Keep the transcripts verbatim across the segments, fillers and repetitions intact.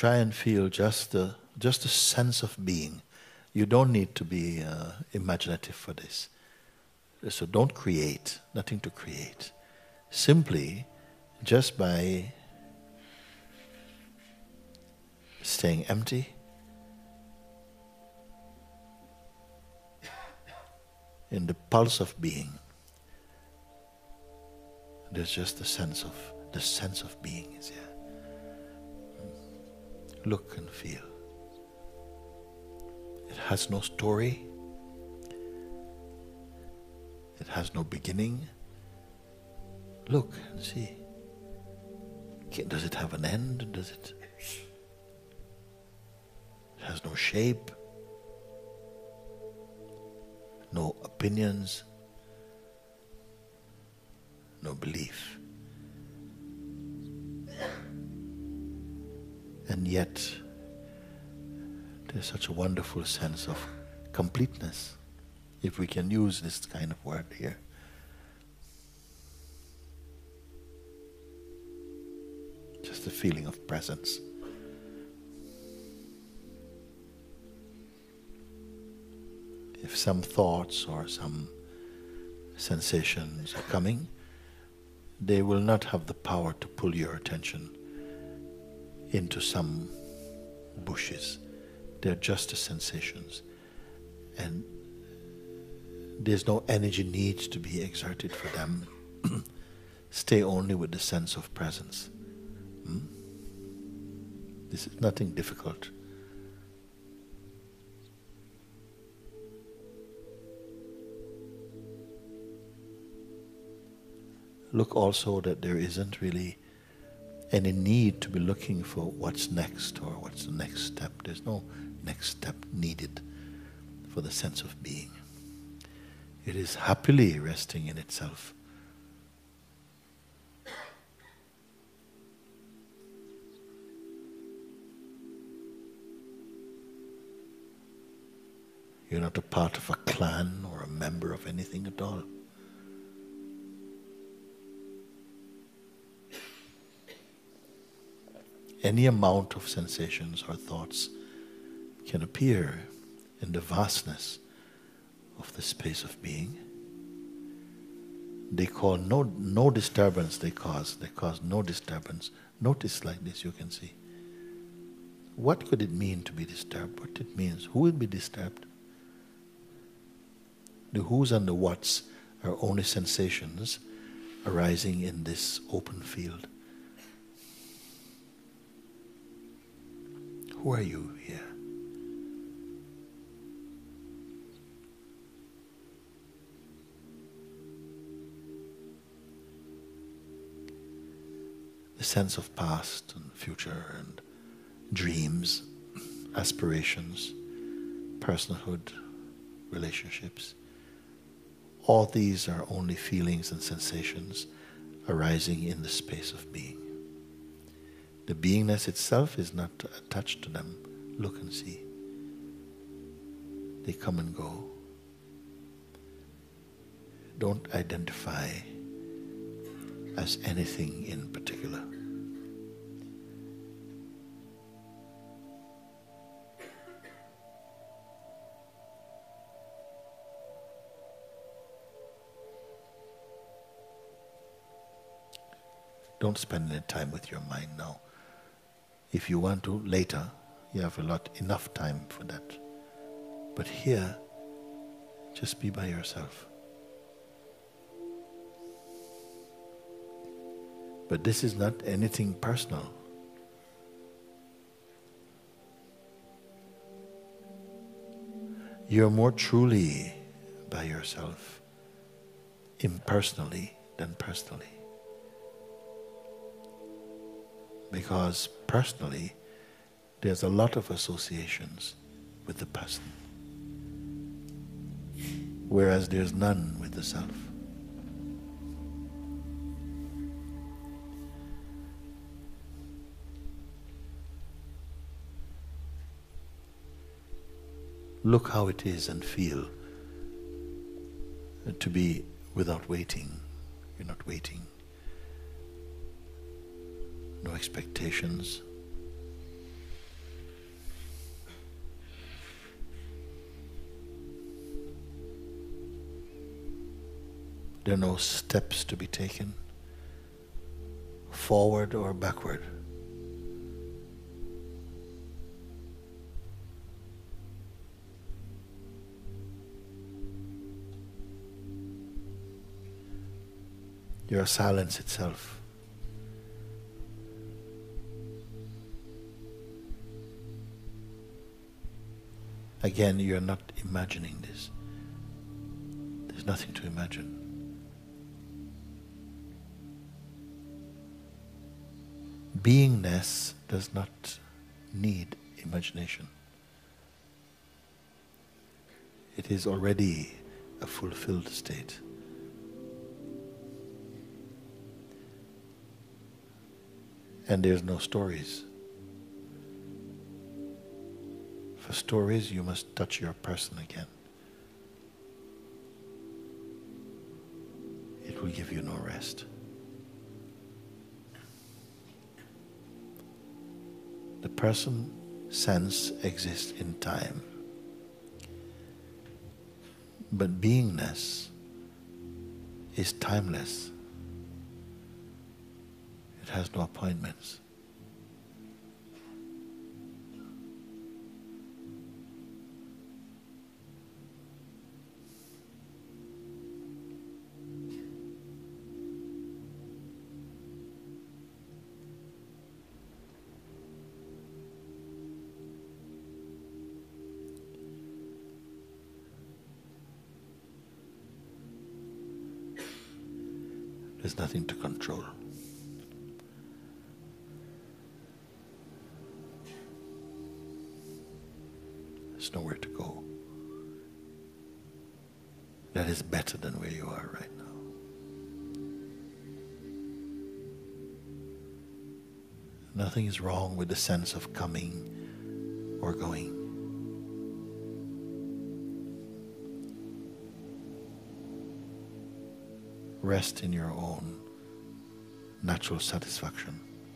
try and feel just the, just a sense of being. You don't need to be uh, imaginative for this. So don't create, nothing to create. Simply, just by staying empty, in the pulse of being, there's just the sense of, the sense of being is here. Look and feel. It has no story. It has no beginning. Look and see. Does it have an end? Does it? It has no shape, no opinions, no belief. And yet, there's such a wonderful sense of completeness, if we can use this kind of word here. Just a feeling of presence. If some thoughts or some sensations are coming, they will not have the power to pull your attention into some bushes. They're just the sensations. And there's no energy needs to be exerted for them. Stay only with the sense of presence. Hmm? This is nothing difficult. Look also that there isn't really any need to be looking for what's next or what's the next step. There's no next step needed for the sense of being. It is happily resting in itself. You're not a part of a clan or a member of anything at all. Any amount of sensations or thoughts can appear in the vastness of the space of being. They call no, no disturbance they cause. They cause no disturbance. Notice like this, you can see. What could it mean to be disturbed? What it means? Who will be disturbed? The who's and the what's are only sensations arising in this open field. Who are you here? The sense of past and future and dreams, aspirations, personhood, relationships. All these are only feelings and sensations arising in the space of being. The beingness itself is not attached to them. Look and see. They come and go. Don't identify as anything in particular. Don't spend any time with your mind now. If you want to later, you have a lot, enough time for that. But here, just be by yourself. But this is not anything personal. You're more truly by yourself, impersonally than personally. Because personally, there's a lot of associations with the person, whereas there's none with the self. Look how it is and feel to be without waiting. You're not waiting. No expectations. There are no steps to be taken, forward or backward. You're silence itself. Again, you're not imagining this. There's nothing to imagine. Beingness does not need imagination. It is already a fulfilled state. And there's no stories. For stories, you must touch your person again. It will give you no rest. The person sense exists in time. But beingness is timeless. It has no appointments. There's nothing to control. There's nowhere to go. That is better than where you are right now. Nothing is wrong with the sense of coming or going. Rest in your own natural satisfaction.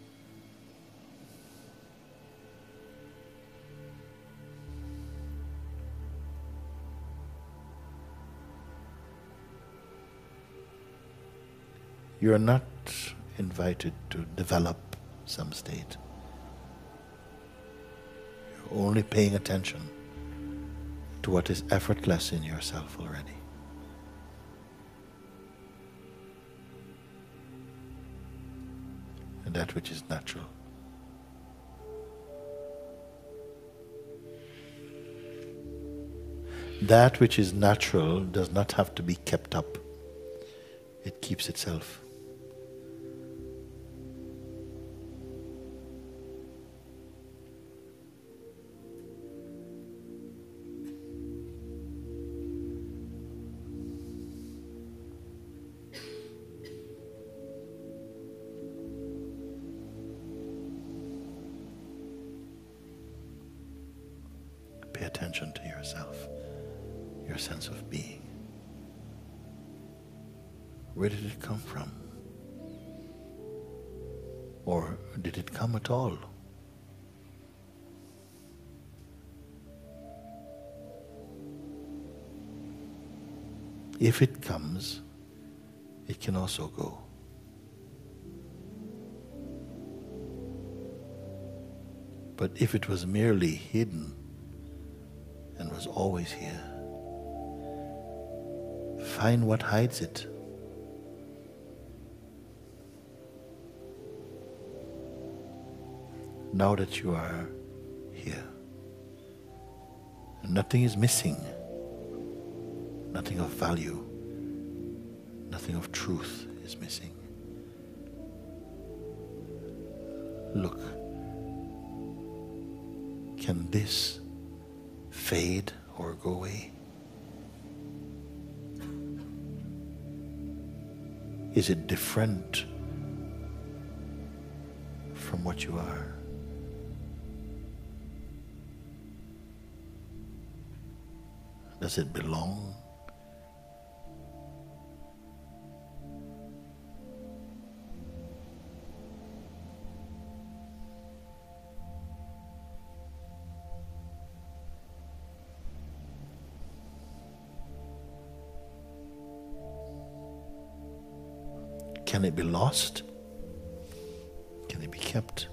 You are not invited to develop some state. You're only paying attention to what is effortless in yourself already. And that which is natural. That which is natural does not have to be kept up. It keeps itself. Pay attention to yourself, your sense of being. Where did it come from? Or did it come at all? If it comes, it can also go. But if it was merely hidden and was always here, find what hides it. Now that you are here, and nothing is missing, nothing of value, nothing of truth is missing. Look, can this fade or go away? Is it different from what you are? Does it belong? Can it be lost? Can it be kept?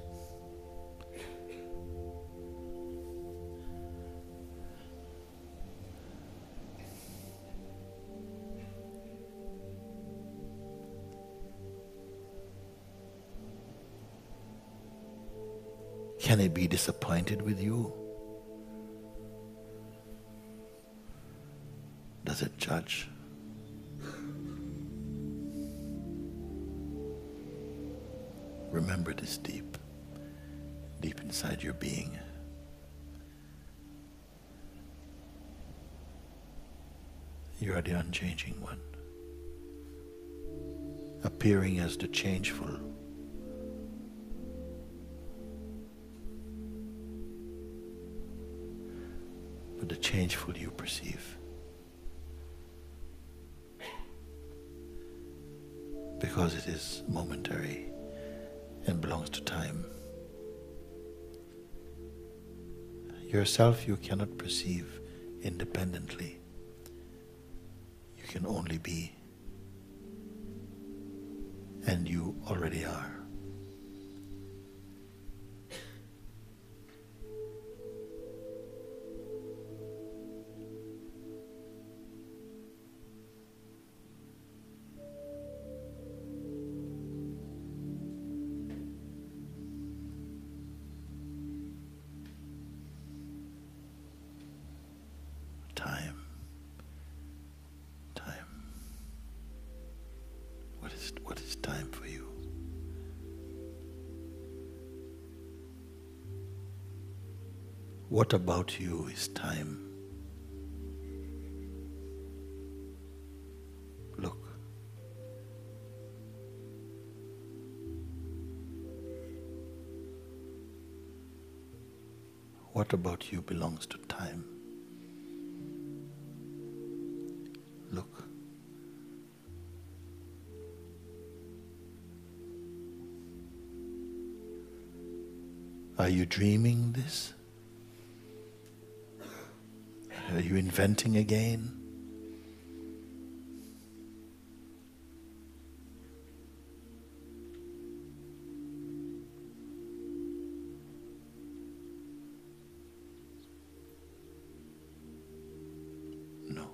Can it be disappointed with you? Does it judge? Remember this deep, deep inside your being. You are the unchanging one, appearing as the changeful. But the changeful you perceive. Because it is momentary and belongs to time. Yourself you cannot perceive independently. You can only be. And you already are. Time. Time. What is, what is time for you? What about you is time? Look. What about you belongs to time? Look. Are you dreaming this? Are you inventing again? No.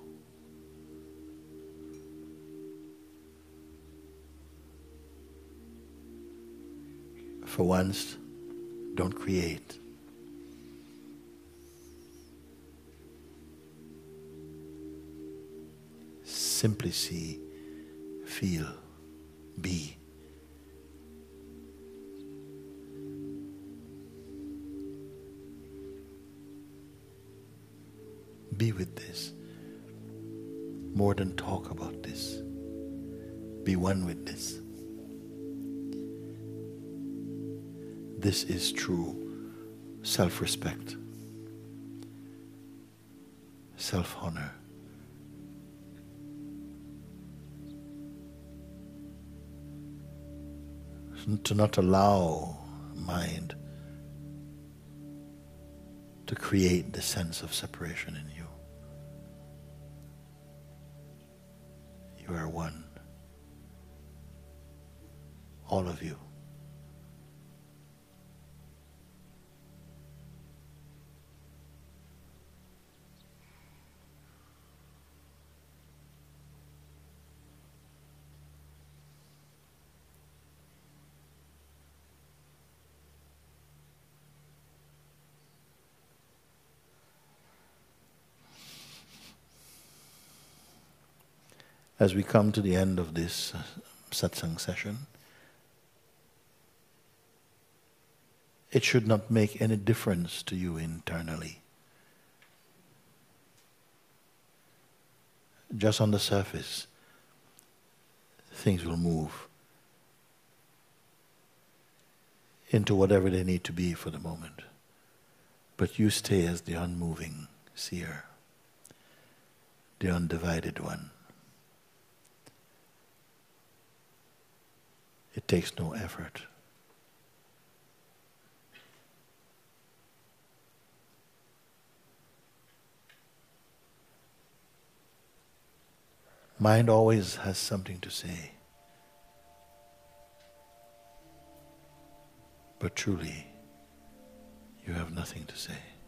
For once, don't create. Simply see, feel, be. Be with this. More than talk about this. Be one with this. This is true self-respect, self-honor. To not allow mind to create the sense of separation in you. You are one. All of you. As we come to the end of this uh, satsang session, it should not make any difference to you internally. Just on the surface, things will move into whatever they need to be for the moment. But you stay as the unmoving seer, the undivided one. It takes no effort. Mind always has something to say. But truly, you have nothing to say.